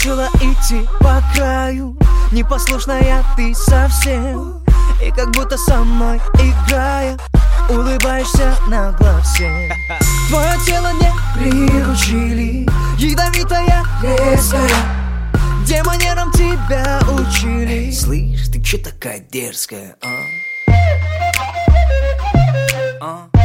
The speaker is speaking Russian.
решила идти по краю. Непослушная ты совсем, и как будто со мной играя, улыбаешься нагло всем. Твое тело не приручили, ядовитая, резкая. Где манерам тебя учили? Эй, слышь, ты чё такая дерзкая, а?